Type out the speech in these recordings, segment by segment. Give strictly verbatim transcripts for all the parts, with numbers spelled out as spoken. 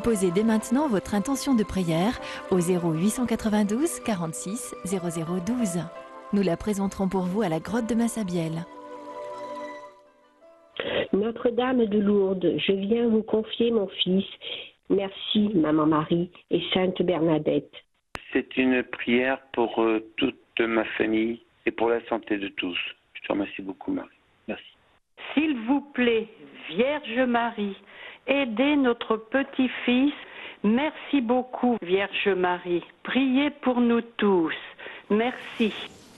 Déposez dès maintenant votre intention de prière au zéro huit cent quatre-vingt-douze quarante-six zéro zéro douze. Nous la présenterons pour vous à la grotte de Massabielle. Notre-Dame de Lourdes, je viens vous confier mon fils. Merci, Maman Marie et Sainte Bernadette. C'est une prière pour euh, toute ma famille et pour la santé de tous. Je te remercie beaucoup, Marie. Merci. S'il vous plaît, Vierge Marie, aidez notre petit-fils. Merci beaucoup, Vierge Marie. Priez pour nous tous. Merci.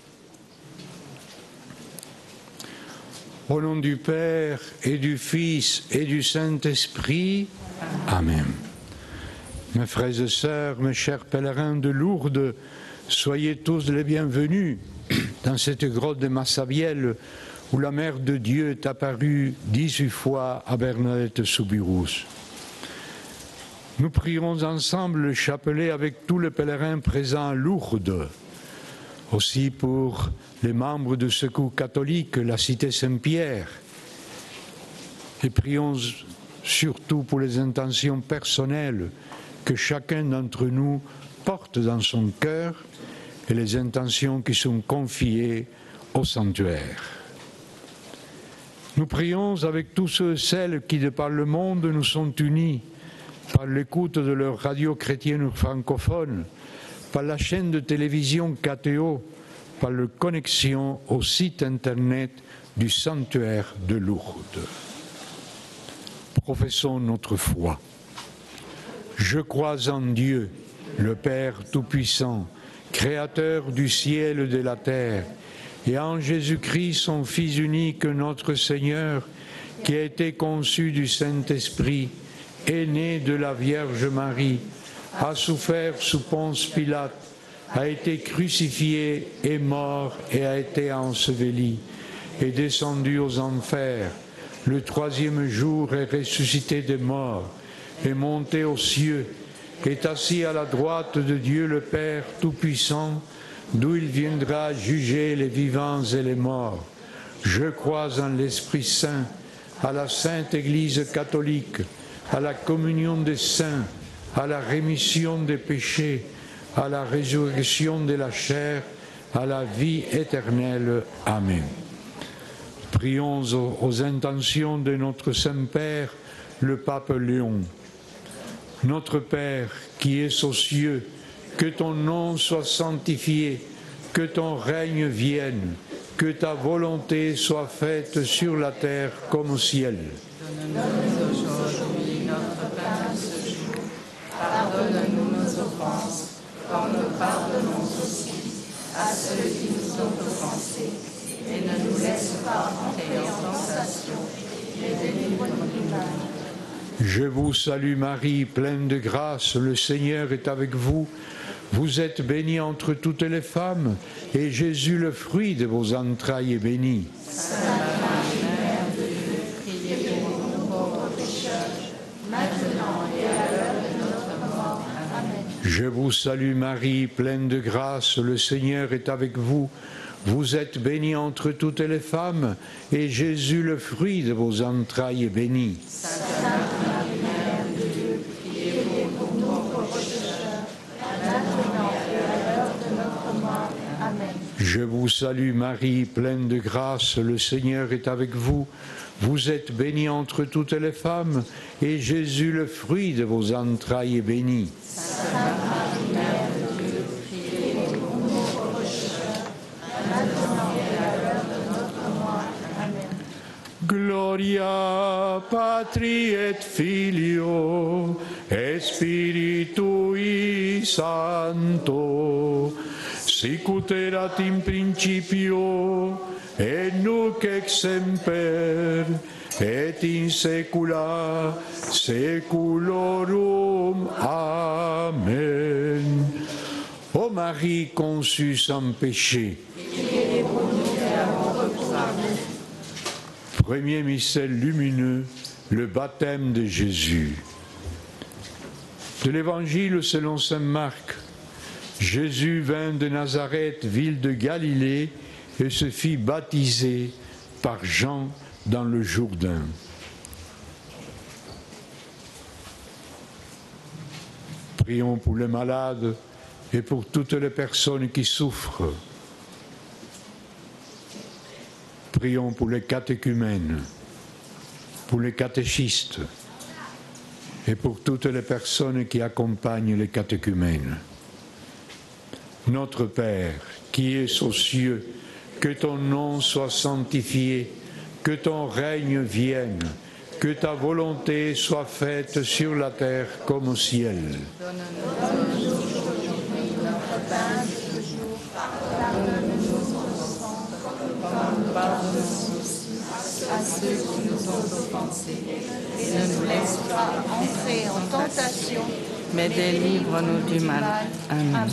Au nom du Père et du Fils et du Saint-Esprit, Amen. Mes frères et sœurs, mes chers pèlerins de Lourdes, soyez tous les bienvenus dans cette grotte de Massabielle où la Mère de Dieu est apparue dix-huit fois à Bernadette Soubirous. Nous prierons ensemble le chapelet avec tous les pèlerins présents à Lourdes, aussi pour les membres de Secours catholique, la Cité Saint-Pierre, et prions surtout pour les intentions personnelles que chacun d'entre nous porte dans son cœur et les intentions qui sont confiées au sanctuaire. Nous prions avec tous ceux et celles qui, de par le monde, nous sont unis par l'écoute de leur radio chrétienne francophone, par la chaîne de télévision K T O, par la connexion au site internet du sanctuaire de Lourdes. Professons notre foi. Je crois en Dieu, le Père Tout-Puissant, Créateur du ciel et de la terre, et en Jésus-Christ, son Fils unique, notre Seigneur, qui a été conçu du Saint-Esprit, est né de la Vierge Marie, a souffert sous Ponce Pilate, a été crucifié, est mort et a été enseveli, est descendu aux enfers. Le troisième jour est ressuscité des morts, est monté aux cieux, est assis à la droite de Dieu le Père Tout-Puissant, d'où il viendra juger les vivants et les morts. Je crois en l'Esprit Saint, à la Sainte Église catholique, à la communion des saints, à la rémission des péchés, à la résurrection de la chair, à la vie éternelle. Amen. Prions aux, aux intentions de notre Saint-Père, le Pape Léon. Notre Père, qui es aux cieux, que ton nom soit sanctifié, que ton règne vienne, que ta volonté soit faite sur la terre comme au ciel. Donne-nous aujourd'hui notre pain de ce jour. Pardonne-nous nos offenses, comme nous pardonnons aussi à ceux qui nous ont offensés. Et ne nous laisse pas entrer en tentation, mais délivre-nous du mal. Je vous salue Marie, pleine de grâce, le Seigneur est avec vous. Vous êtes bénie entre toutes les femmes, et Jésus, le fruit de vos entrailles, est béni. Sainte Marie, Mère de Dieu, priez pour nous pauvres pécheurs, maintenant et à l'heure de notre mort. Amen. Je vous salue Marie, pleine de grâce, le Seigneur est avec vous. Vous êtes bénie entre toutes les femmes, et Jésus, le fruit de vos entrailles, est béni. Sainte Marie, Mère de Dieu, priez pour nous pauvres pécheurs, maintenant et à l'heure de notre mort. Amen. Je vous salue Marie, pleine de grâce, le Seigneur est avec vous. Vous êtes bénie entre toutes les femmes, et Jésus, le fruit de vos entrailles, est béni. Sainte Marie, Mère de Dieu, priez pour nous pauvres pécheurs, maintenant et à l'heure de notre mort. Amen. Gloria Patri et Filio et Spiritui Sancto, sicut erat in principio et nunc et semper et in saecula saeculorum. Amen. Ô Marie conçue sans péché, premier mystère lumineux, le baptême de Jésus. De l'Évangile selon saint Marc, Jésus vint de Nazareth, ville de Galilée, et se fit baptiser par Jean dans le Jourdain. Prions pour les malades et pour toutes les personnes qui souffrent. Prions pour les catéchumènes, pour les catéchistes et pour toutes les personnes qui accompagnent les catéchumènes. Notre Père, qui es aux cieux, que ton nom soit sanctifié, que ton règne vienne, que ta volonté soit faite sur la terre comme au ciel. Donne-nous aujourd'hui notre pain de ce jour. Pardonne-nous nos offenses, comme nous pardonnons aussi à ceux qui nous ont offensés. Et ne nous laisse pas entrer en tentation, mais délivre-nous du mal. Amen. Amen.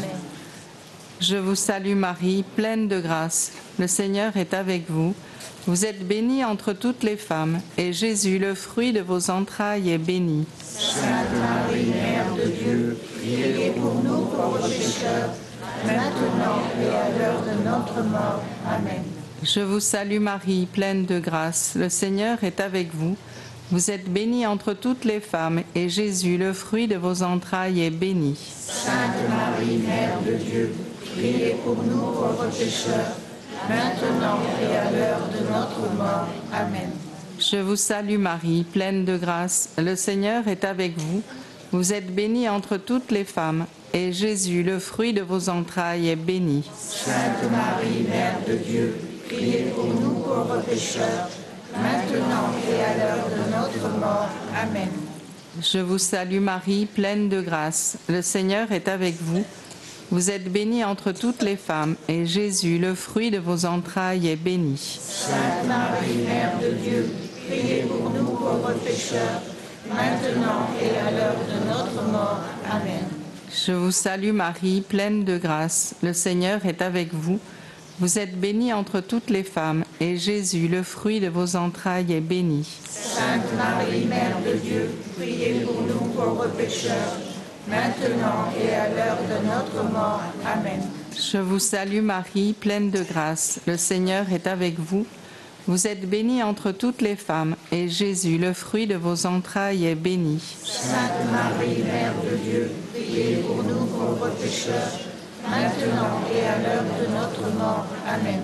Je vous salue Marie, pleine de grâce. Le Seigneur est avec vous. Vous êtes bénie entre toutes les femmes, et Jésus, le fruit de vos entrailles, est béni. Sainte Marie, Mère de Dieu, priez pour nous pauvres pécheurs, maintenant et à l'heure de notre mort. Amen. Je vous salue Marie, pleine de grâce. Le Seigneur est avec vous. Vous êtes bénie entre toutes les femmes, et Jésus, le fruit de vos entrailles, est béni. Sainte Marie, Mère de Dieu, priez pour nous pauvres pécheurs, maintenant et à l'heure de notre mort. Amen. Je vous salue Marie, pleine de grâce. Le Seigneur est avec vous. Vous êtes bénie entre toutes les femmes, et Jésus, le fruit de vos entrailles, est béni. Sainte Marie, Mère de Dieu, priez pour nous pauvres pécheurs, maintenant et à l'heure de notre mort. Amen. Je vous salue Marie, pleine de grâce. Le Seigneur est avec vous. Vous êtes bénie entre toutes les femmes, et Jésus, le fruit de vos entrailles, est béni. Sainte Marie, Mère de Dieu, priez pour nous pauvres pécheurs, maintenant et à l'heure de notre mort. Amen. Je vous salue Marie, pleine de grâce. Le Seigneur est avec vous. Vous êtes bénie entre toutes les femmes, et Jésus, le fruit de vos entrailles, est béni. Sainte Marie, Mère de Dieu, priez pour nous pauvres pécheurs, maintenant et à l'heure de notre mort. Amen. Je vous salue Marie, pleine de grâce. Le Seigneur est avec vous. Vous êtes bénie entre toutes les femmes, et Jésus, le fruit de vos entrailles, est béni. Sainte Marie, Mère de Dieu, priez pour nous pauvres pécheurs, maintenant et à l'heure de notre mort. Amen.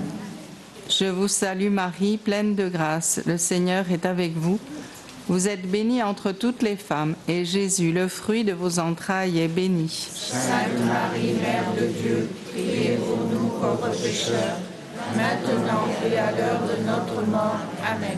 Je vous salue Marie, pleine de grâce. Le Seigneur est avec vous. Vous êtes bénie entre toutes les femmes, et Jésus, le fruit de vos entrailles, est béni. Sainte Marie, Mère de Dieu, priez pour nous pauvres pécheurs, maintenant et à l'heure de notre mort. Amen.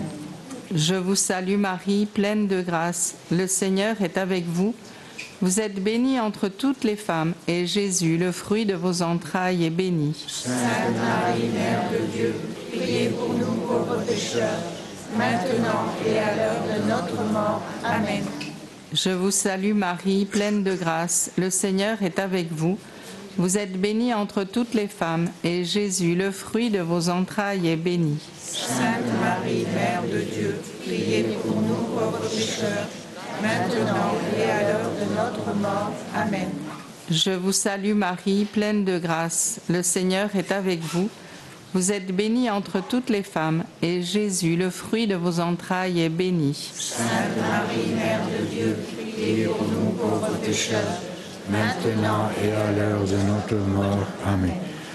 Je vous salue Marie, pleine de grâce. Le Seigneur est avec vous. Vous êtes bénie entre toutes les femmes, et Jésus, le fruit de vos entrailles, est béni. Sainte Marie, Mère de Dieu, priez pour nous pauvres pécheurs, maintenant et à l'heure de notre mort. Amen. Je vous salue Marie, pleine de grâce. Le Seigneur est avec vous. Vous êtes bénie entre toutes les femmes, et Jésus, le fruit de vos entrailles, est béni. Sainte Marie, Mère de Dieu, priez pour nous pauvres pécheurs, maintenant et à l'heure de notre mort. Amen. Je vous salue Marie, pleine de grâce. Le Seigneur est avec vous. Vous êtes bénie entre toutes les femmes, et Jésus, le fruit de vos entrailles, est béni. Sainte Marie, Mère de Dieu, priez pour nous pauvres pécheurs, maintenant et à l'heure de notre mort. Amen.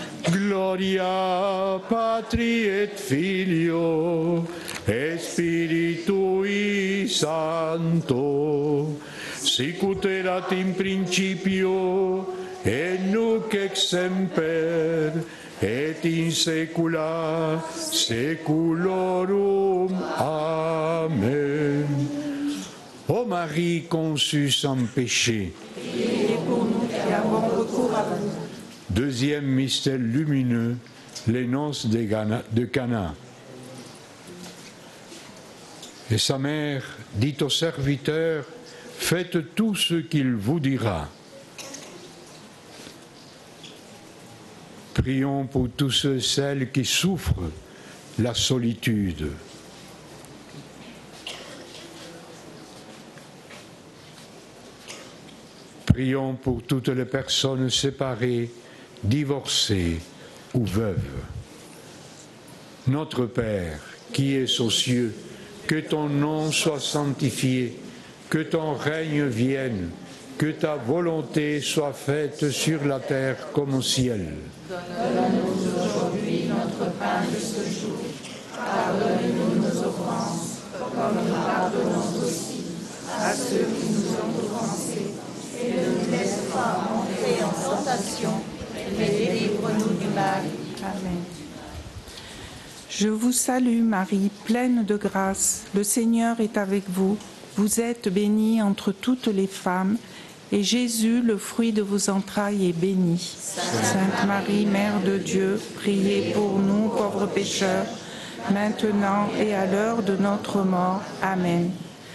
Gloria Patri et Filio et Spiritui Sancto, sicut erat in principio et nunc et semper et in saecula saeculorum. Amen. Ô Marie conçue sans péché, Priez pour nous qui avons recours à vous. Deuxième mystère lumineux, les noces de Cana. de Cana. Et sa mère dit aux serviteurs, faites tout ce qu'il vous dira. Prions pour tous ceux et celles qui souffrent la solitude. Prions pour toutes les personnes séparées, divorcées ou veuves. Notre Père, qui es aux cieux, que ton nom soit sanctifié, que ton règne vienne, que ta volonté soit faite sur la terre comme au ciel. Donne-nous aujourd'hui notre pain de ce jour. Pardonne-nous nos offenses, comme nous pardonnons aussi à ceux qui nous ont offensés. Et ne nous laisse pas entrer en tentation, mais délivre-nous du mal. Amen. Je vous salue Marie, pleine de grâce. Le Seigneur est avec vous. Vous êtes bénie entre toutes les femmes, et Jésus, le fruit de vos entrailles, est béni. Sainte Marie, Mère de Dieu, priez pour nous, pauvres pécheurs, maintenant et à l'heure de notre mort. Amen.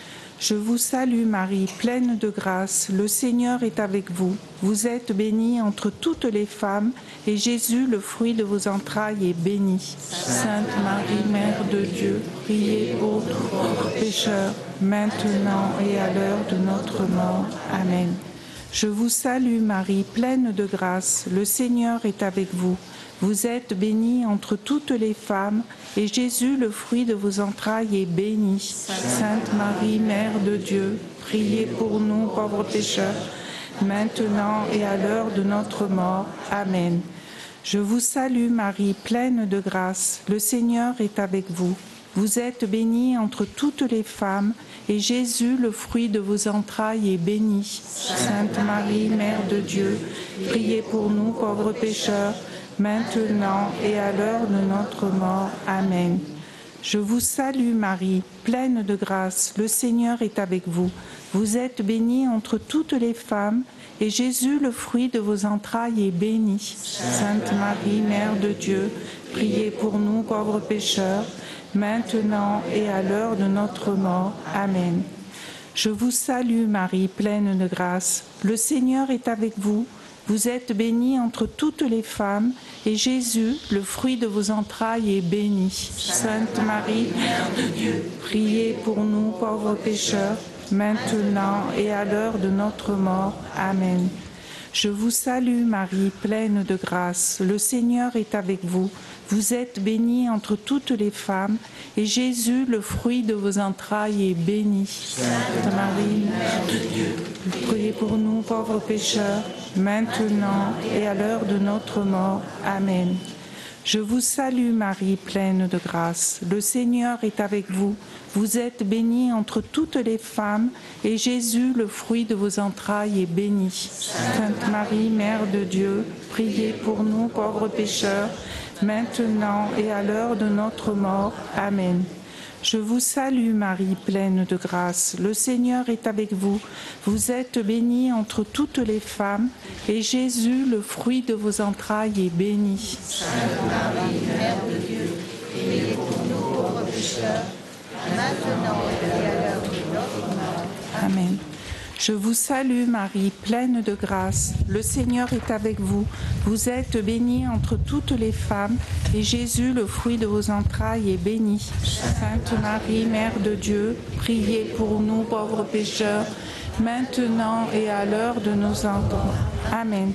Je vous salue Marie, pleine de grâce, le Seigneur est avec vous. Vous êtes bénie entre toutes les femmes, et Jésus, le fruit de vos entrailles, est béni. Sainte Marie, Mère de Dieu, priez pour nous pauvres pécheurs, maintenant et à l'heure de notre mort. Amen. Je vous salue Marie, pleine de grâce, le Seigneur est avec vous. Vous êtes bénie entre toutes les femmes, et Jésus, le fruit de vos entrailles, est béni. Sainte Marie, Mère de Dieu, priez pour nous, pauvres pécheurs, maintenant et à l'heure de notre mort. Amen. Je vous salue Marie, pleine de grâce, le Seigneur est avec vous. Vous êtes bénie entre toutes les femmes, et Jésus, le fruit de vos entrailles, est béni. Sainte Marie, Mère de Dieu, priez pour nous, pauvres pécheurs, maintenant et à l'heure de notre mort. Amen. Je vous salue Marie, pleine de grâce, le Seigneur est avec vous. Vous êtes bénie entre toutes les femmes, et Jésus, le fruit de vos entrailles, est béni. Sainte Marie, Mère de Dieu, priez pour nous, pauvres pécheurs, maintenant et à l'heure de notre mort. Amen. Je vous salue Marie, pleine de grâce, le Seigneur est avec vous. Vous êtes bénie entre toutes les femmes, et Jésus, le fruit de vos entrailles, est béni. Sainte Marie, Mère de Dieu, priez pour nous, pauvres pécheurs, maintenant et à l'heure de notre mort. Amen. Je vous salue Marie, pleine de grâce, le Seigneur est avec vous. Vous êtes bénie entre toutes les femmes, et Jésus, le fruit de vos entrailles, est béni. Sainte Marie, Mère de Dieu, priez pour nous, pauvres pécheurs, maintenant et à l'heure de notre mort. Amen. Je vous salue Marie, pleine de grâce, le Seigneur est avec vous. Vous êtes bénie entre toutes les femmes, et Jésus, le fruit de vos entrailles, est béni. Sainte Marie, Mère de Dieu, priez pour nous, pauvres pécheurs, maintenant et à l'heure de notre mort. Amen. Je vous salue Marie, pleine de grâce, le Seigneur est avec vous. Vous êtes bénie entre toutes les femmes, et Jésus, le fruit de vos entrailles, est béni. Sainte Marie, Mère de Dieu, priez pour nous, pauvres pécheurs, maintenant et à l'heure de notre mort. Amen. Je vous salue Marie, pleine de grâce, le Seigneur est avec vous. Vous êtes bénie entre toutes les femmes, et Jésus, le fruit de vos entrailles, est béni. Sainte Marie, Mère de Dieu, priez pour nous, pauvres pécheurs, maintenant et à l'heure de nos morts. Amen.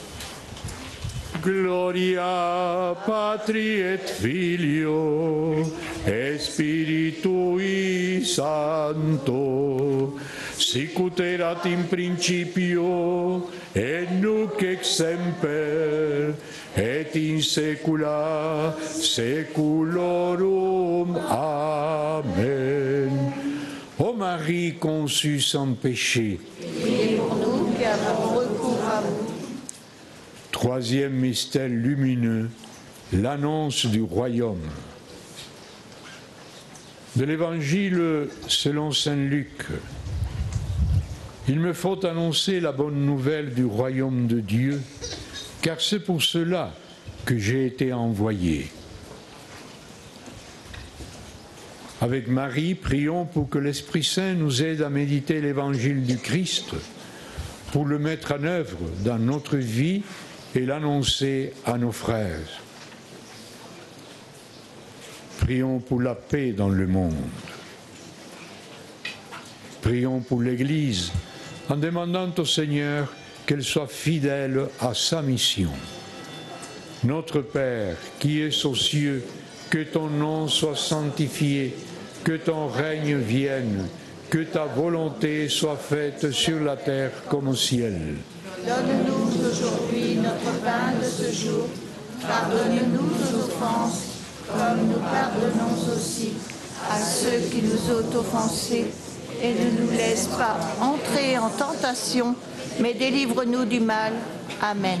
Gloria Patri et Filio et Spiritui Sancto, sicut erat in principio et nunc et semper et in saecula saeculorum. Amen. Ô Marie conçue sans péché, Priez pour nous qui avons recours à vous. Troisième mystère lumineux, l'annonce du royaume. De l'Évangile selon saint Luc. Il me faut annoncer la bonne nouvelle du royaume de Dieu, car c'est pour cela que j'ai été envoyé. Avec Marie, prions pour que l'Esprit Saint nous aide à méditer l'Évangile du Christ, pour le mettre en œuvre dans notre vie et l'annoncer à nos frères. Prions pour la paix dans le monde. Prions pour l'Église en demandant au Seigneur qu'elle soit fidèle à sa mission. Notre Père, qui es aux cieux, que ton nom soit sanctifié, que ton règne vienne, que ta volonté soit faite sur la terre comme au ciel. Donne-nous aujourd'hui notre pain de ce jour. Pardonne-nous nos offenses, comme nous pardonnons aussi à ceux qui nous ont offensés. Et ne nous laisse pas entrer en tentation, mais délivre-nous du mal. Amen.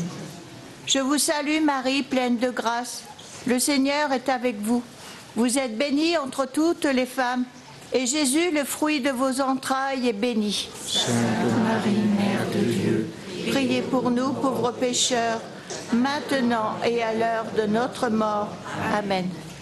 Je vous salue Marie, pleine de grâce. Le Seigneur est avec vous. Vous êtes bénie entre toutes les femmes, et Jésus, le fruit de vos entrailles, est béni. Sainte Marie, Mère de Dieu, priez pour nous, pauvres pécheurs, maintenant et à l'heure de notre mort. Amen.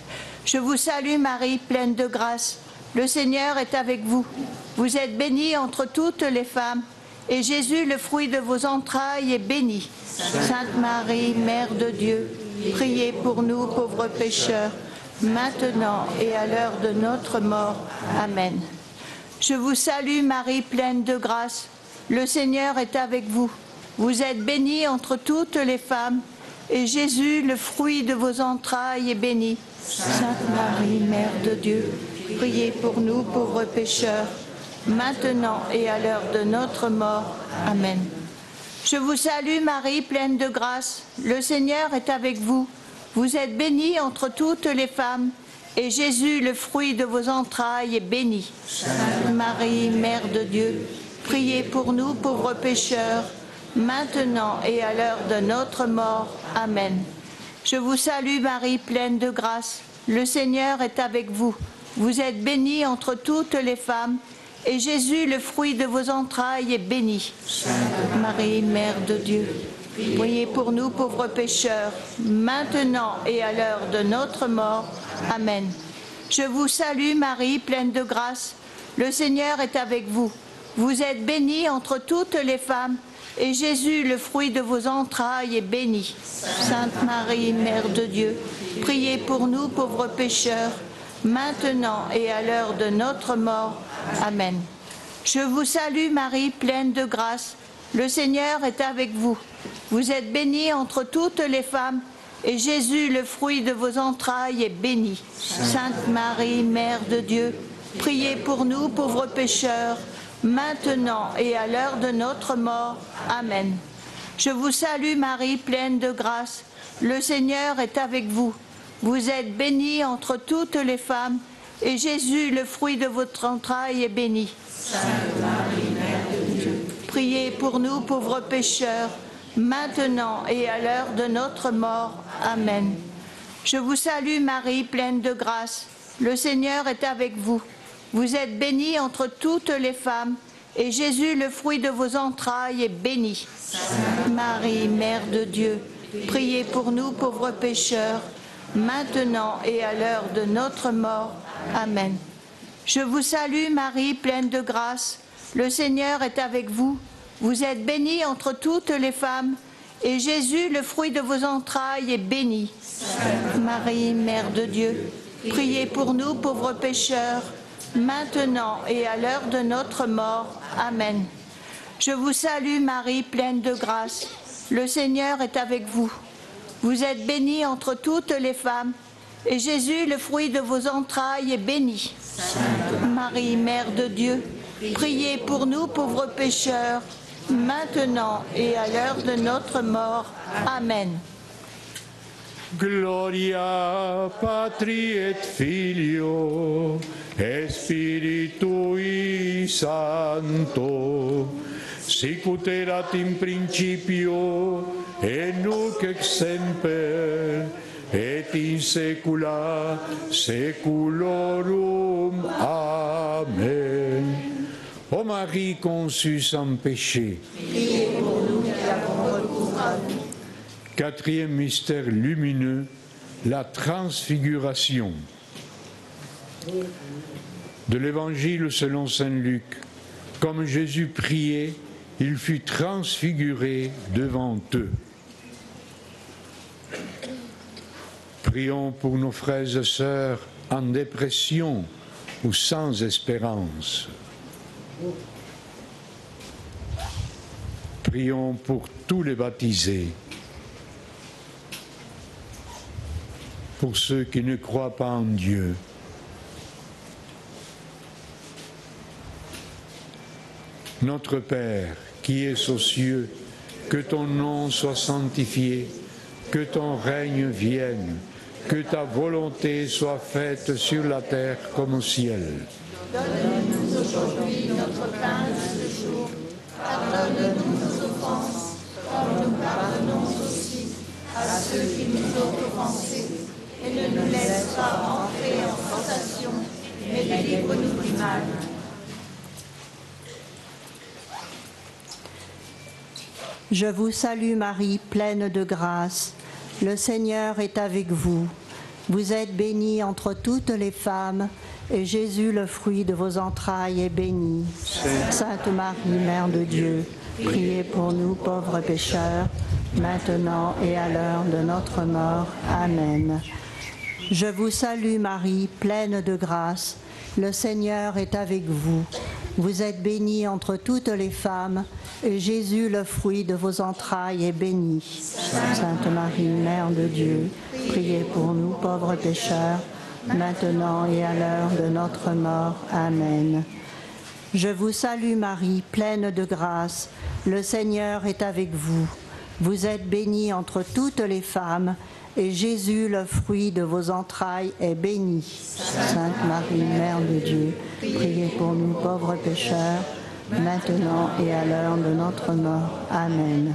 Je vous salue Marie, pleine de grâce. Le Seigneur est avec vous. Vous êtes bénie entre toutes les femmes, et Jésus, le fruit de vos entrailles, est béni. Sainte Marie, Mère de Dieu, priez pour nous, pauvres pécheurs, maintenant et à l'heure de notre mort. Amen. Je vous salue Marie, pleine de grâce. Le Seigneur est avec vous. Vous êtes bénie entre toutes les femmes, et Jésus, le fruit de vos entrailles, est béni. Sainte Marie, Mère de Dieu, priez pour nous, pauvres pécheurs, maintenant et à l'heure de notre mort. Amen. Je vous salue Marie, pleine de grâce. Le Seigneur est avec vous. Vous êtes bénie entre toutes les femmes, et Jésus, le fruit de vos entrailles, est béni. Sainte Marie, Mère de Dieu, priez pour nous, pauvres pécheurs, maintenant et à l'heure de notre mort. Amen. Je vous salue Marie, pleine de grâce. Le Seigneur est avec vous. Vous êtes bénie entre toutes les femmes, et Jésus, le fruit de vos entrailles, est béni. Sainte Marie, Mère de Dieu, priez pour nous, pauvres pécheurs, maintenant et à l'heure de notre mort. Amen. Je vous salue Marie, pleine de grâce. Le Seigneur est avec vous. Vous êtes bénie entre toutes les femmes, et Jésus, le fruit de vos entrailles, est béni. Sainte Marie, Mère de Dieu, priez pour nous, pauvres pécheurs, maintenant et à l'heure de notre mort. Amen. Je vous salue Marie, pleine de grâce. Le Seigneur est avec vous. Vous êtes bénie entre toutes les femmes, et Jésus, le fruit de vos entrailles, est béni. Sainte Marie, Mère de Dieu, priez pour nous, pauvres pécheurs, maintenant et à l'heure de notre mort. Amen. Je vous salue Marie, pleine de grâce. Le Seigneur est avec vous. Vous êtes bénie entre toutes les femmes, et Jésus, le fruit de votre entraille, est béni. Sainte Marie, Mère de Dieu, priez pour nous, pauvres pécheurs, maintenant et à l'heure de notre mort. Amen. Je vous salue Marie, pleine de grâce. Le Seigneur est avec vous. Vous êtes bénie entre toutes les femmes, et Jésus, le fruit de vos entrailles, est béni. Sainte Marie, Mère de Dieu, priez pour nous, pauvres pécheurs, maintenant et à l'heure de notre mort. Amen. Je vous salue Marie, pleine de grâce. Le Seigneur est avec vous. Vous êtes bénie entre toutes les femmes, et Jésus, le fruit de vos entrailles, est béni. Sainte Marie, Mère de Dieu, priez pour nous, pauvres pécheurs, maintenant et à l'heure de notre mort. Amen. Je vous salue Marie, pleine de grâce. Le Seigneur est avec vous. Vous êtes bénie entre toutes les femmes, et Jésus, le fruit de vos entrailles, est béni. Sainte Marie, Mère de Dieu, priez pour nous, pauvres pécheurs, maintenant et à l'heure de notre mort. Amen. Gloria Patri et Filio et Spiritui Sancto, sic ut erat in principio et nunc et semper et in saecula saeculorum. Amen. Ô Marie conçue sans péché, Priez pour nous qui avons recours à vous. Quatrième mystère lumineux, la transfiguration. De l'Évangile selon saint Luc. Comme Jésus priait, il fut transfiguré devant eux. Prions pour nos frères et sœurs en dépression ou sans espérance. Prions pour tous les baptisés, pour ceux qui ne croient pas en Dieu, Notre Père, qui es aux cieux, que ton nom soit sanctifié, que ton règne vienne, que ta volonté soit faite sur la terre comme au ciel. Donne-nous aujourd'hui notre pain de ce jour. Pardonne-nous nos offenses, comme nous pardonnons aussi à ceux qui nous ont offensés. Et ne nous laisse pas entrer en tentation, mais délivre-nous du mal. Je vous salue Marie, pleine de grâce. Le Seigneur est avec vous. Vous êtes bénie entre toutes les femmes, et Jésus, le fruit de vos entrailles, est béni. Sainte Marie, Mère de Dieu, priez pour nous pauvres pécheurs, maintenant et à l'heure de notre mort. Amen. Je vous salue Marie, pleine de grâce. Le Seigneur est avec vous. Vous êtes bénie entre toutes les femmes, et Jésus, le fruit de vos entrailles, est béni. Sainte Marie, Mère de Dieu, priez pour nous pauvres pécheurs, maintenant et à l'heure de notre mort. Amen. Je vous salue Marie, pleine de grâce. Le Seigneur est avec vous. Vous êtes bénie entre toutes les femmes, et Jésus, le fruit de vos entrailles, est béni. Sainte Marie, Mère de Dieu, priez pour nous pauvres pécheurs, maintenant et à l'heure de notre mort. Amen.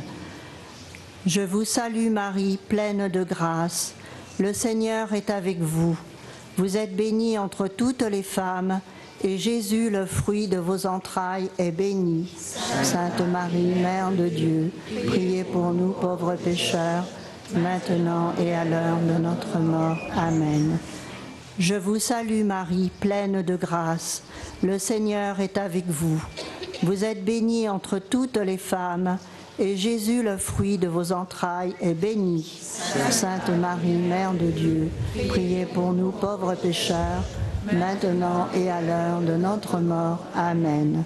Je vous salue Marie, pleine de grâce. Le Seigneur est avec vous. Vous êtes bénie entre toutes les femmes, et Jésus, le fruit de vos entrailles, est béni. Sainte Marie, Mère de Dieu, priez pour nous pauvres pécheurs, maintenant et à l'heure de notre mort. Amen. Je vous salue Marie, pleine de grâce. Le Seigneur est avec vous. Vous êtes bénie entre toutes les femmes, et Jésus, le fruit de vos entrailles, est béni. Sainte Marie, Mère de Dieu, priez pour nous pauvres pécheurs, maintenant et à l'heure de notre mort. Amen.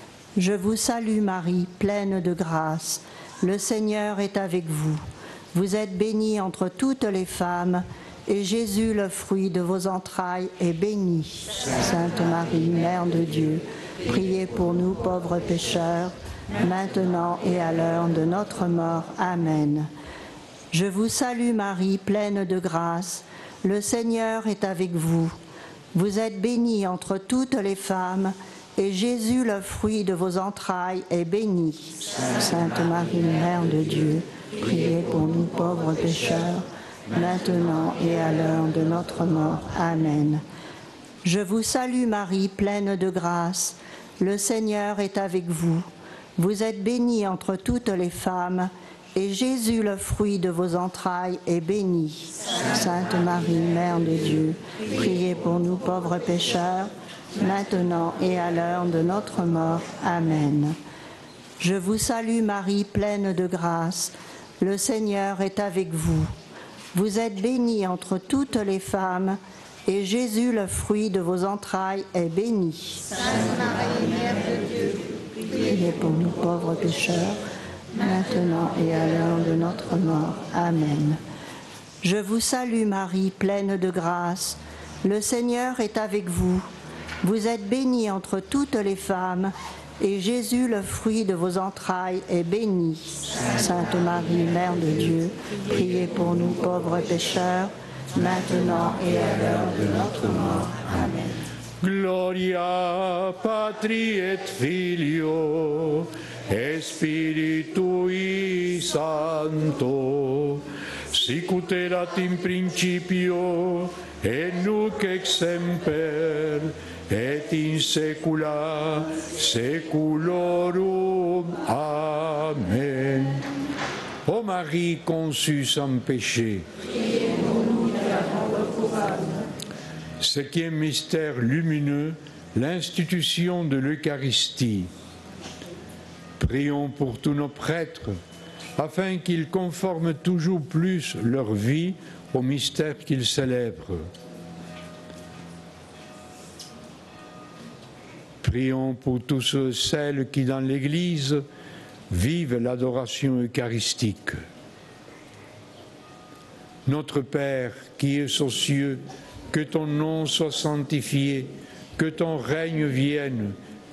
Je vous salue Marie, pleine de grâce. Le Seigneur est avec vous. Vous êtes bénie entre toutes les femmes, et Jésus, le fruit de vos entrailles, est béni. Sainte Marie, Mère de Dieu, priez pour nous pauvres pécheurs, maintenant et à l'heure de notre mort. Amen. Je vous salue Marie, pleine de grâce. Le Seigneur est avec vous. Vous êtes bénie entre toutes les femmes, et Jésus, le fruit de vos entrailles, est béni. Sainte Marie, Mère de Dieu, priez pour nous pauvres pécheurs, maintenant et à l'heure de notre mort. Amen. Je vous salue Marie, pleine de grâce. Le Seigneur est avec vous. Vous êtes bénie entre toutes les femmes, et Jésus, le fruit de vos entrailles, est béni. Sainte Marie, Mère de Dieu, priez pour nous pauvres pécheurs, maintenant et à l'heure de notre mort. Amen. Je vous salue Marie, pleine de grâce. Le Seigneur est avec vous. Vous êtes bénie entre toutes les femmes, et Jésus, le fruit de vos entrailles, est béni. Sainte Marie, Mère de Dieu, priez pour nous pauvres pécheurs, maintenant et à l'heure de notre mort. Amen. Je vous salue Marie, pleine de grâce. Le Seigneur est avec vous. Vous êtes bénie entre toutes les femmes, et Jésus, le fruit de vos entrailles, est béni. Sainte Marie, Mère de Dieu, priez pour nous pauvres pécheurs, maintenant et à l'heure de notre mort. Amen. Gloria Patri et Filio et Spiritui Sancto, sic ut erat in principio et nunc et semper et in saecula saeculorum. Amen. Ô Marie conçue sans péché, septième mystère lumineux, l'institution de l'Eucharistie. Prions pour tous nos prêtres, afin qu'ils conforment toujours plus leur vie au mystère qu'ils célèbrent. Prions pour tous ceux et celles qui, dans l'Église, vivent l'adoration eucharistique. Notre Père, qui es aux cieux, que ton nom soit sanctifié, que ton règne vienne,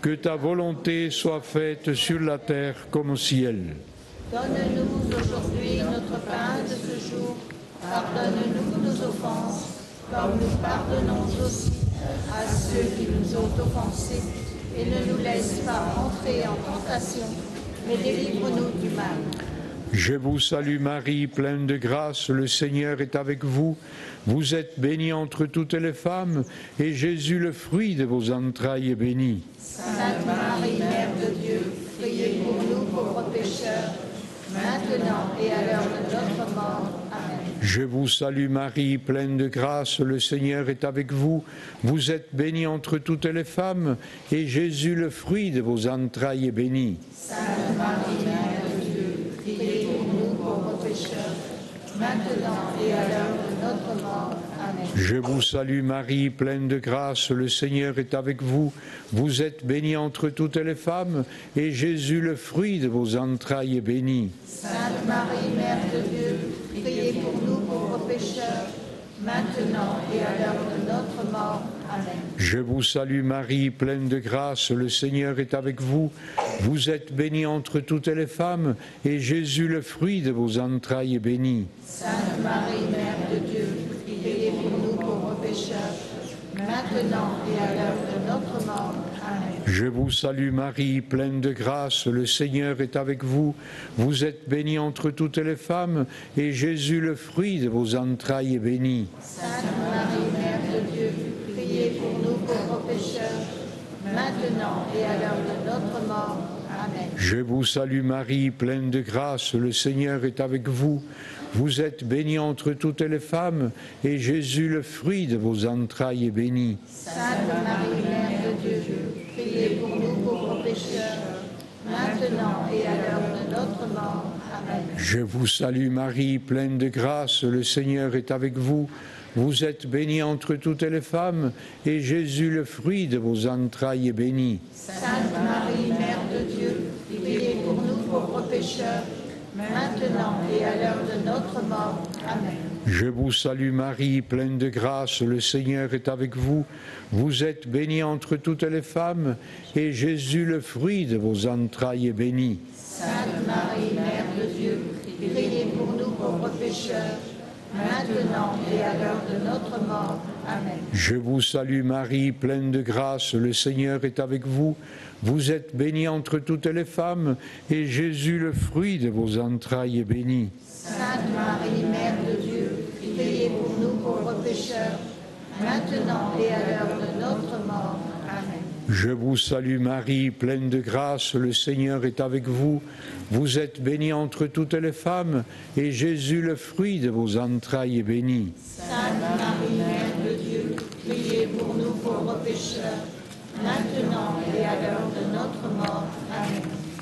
que ta volonté soit faite sur la terre comme au ciel. Donne-nous aujourd'hui notre pain de ce jour. Pardonne-nous nos offenses, comme nous pardonnons aussi à ceux qui nous ont offensés. Et ne nous laisse pas entrer en tentation, mais délivre-nous du mal. Je vous salue Marie, pleine de grâce, le Seigneur est avec vous. Vous êtes bénie entre toutes les femmes, et Jésus, le fruit de vos entrailles, est béni. Sainte Marie, Mère de Dieu, priez pour nous pauvres pécheurs, maintenant et à l'heure de notre mort. Amen. Je vous salue Marie, pleine de grâce, le Seigneur est avec vous. Vous êtes bénie entre toutes les femmes, et Jésus, le fruit de vos entrailles, est béni. Sainte Marie, Mère de Dieu, priez pour nous pauvres pécheurs, maintenant et à l'heure de notre mort. Amen. Je vous salue Marie, pleine de grâce, le Seigneur est avec vous. Vous êtes bénie entre toutes les femmes, et Jésus, le fruit de vos entrailles, est béni. Sainte Marie, Mère de Dieu, priez pour nous pauvres pécheurs, maintenant et à l'heure de notre mort. Amen. Je vous salue Marie, pleine de grâce, le Seigneur est avec vous. Vous êtes bénie entre toutes les femmes, et Jésus, le fruit de vos entrailles, est béni. Sainte Marie, Mère de Dieu, priez pour nous pauvres pécheurs, maintenant et à l'heure de notre mort. Amen. Je vous salue Marie, pleine de grâce, le Seigneur est avec vous. Vous êtes bénie entre toutes les femmes, et Jésus, le fruit de vos entrailles, est béni. Sainte Marie, Mère de Dieu, priez pour nous pauvres pécheurs, maintenant et à l'heure de notre mort. Amen. Je vous salue Marie, pleine de grâce, le Seigneur est avec vous. Vous êtes bénie entre toutes les femmes, et Jésus, le fruit de vos entrailles, est béni. Sainte Marie, Mère de Dieu, priez pour nous pauvres pécheurs, maintenant et à l'heure de notre mort. Amen. Je vous salue Marie, pleine de grâce, le Seigneur est avec vous. Vous êtes bénie entre toutes les femmes, et Jésus, le fruit de vos entrailles, est béni. Sainte Marie, Mère de Dieu, priez pour nous pauvres pécheurs, maintenant et à l'heure de notre mort. Amen. Je vous salue Marie, pleine de grâce, le Seigneur est avec vous. Vous êtes bénie entre toutes les femmes, et Jésus, le fruit de vos entrailles, est béni. Sainte Marie, Mère de Dieu, priez pour nous pauvres pécheurs, maintenant et à l'heure de notre mort. Amen. Je vous salue Marie, pleine de grâce, le Seigneur est avec vous. Vous êtes bénie entre toutes les femmes, et Jésus, le fruit de vos entrailles, est béni. Sainte Marie, Mère de Dieu, priez pour nous pauvres pécheurs, maintenant et à l'heure de notre mort. Amen. Je vous salue Marie, pleine de grâce, le Seigneur est avec vous. Vous êtes bénie entre toutes les femmes, et Jésus, le fruit de vos entrailles, est béni. Sainte Marie, Mère de Dieu, priez pour nous pauvres pécheurs, maintenant et à l'heure de notre mort. Amen.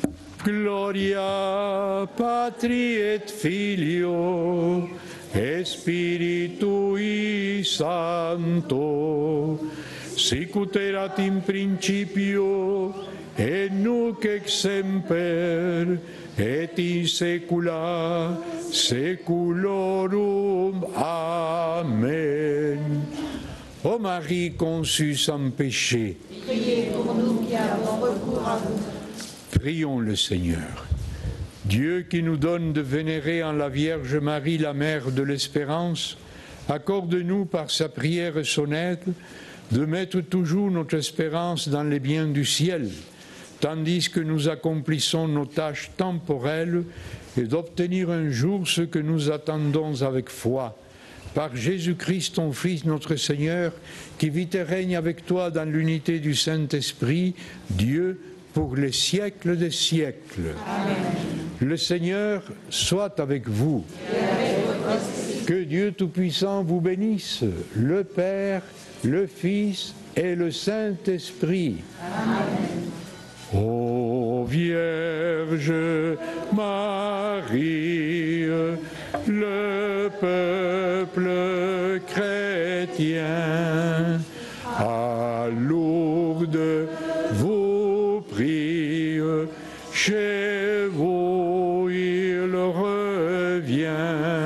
Gloria Patri et Filio et Spiritui Sancto, sicut erat in principio et nunc et semper et in saecula saeculorum. Amen. Ô Marie conçue sans péché, Priez pour nous qui avons recours à vous. prions le Seigneur. Dieu qui nous donne de vénérer en la Vierge Marie, la Mère de l'Espérance, accorde-nous par sa prière et son aide de mettre toujours notre espérance dans les biens du ciel, tandis que nous accomplissons nos tâches temporelles, et d'obtenir un jour ce que nous attendons avec foi. Par Jésus-Christ, ton Fils, notre Seigneur, qui vit et règne avec toi dans l'unité du Saint-Esprit, Dieu, pour les siècles des siècles. Amen. Le Seigneur soit avec vous. Et avec votre esprit. Que Dieu Tout-Puissant vous bénisse, le Père, le Fils et le Saint-Esprit. Amen. Ô Vierge Marie, le peuple chrétien, à Lourdes vous prie, chez vous il revient.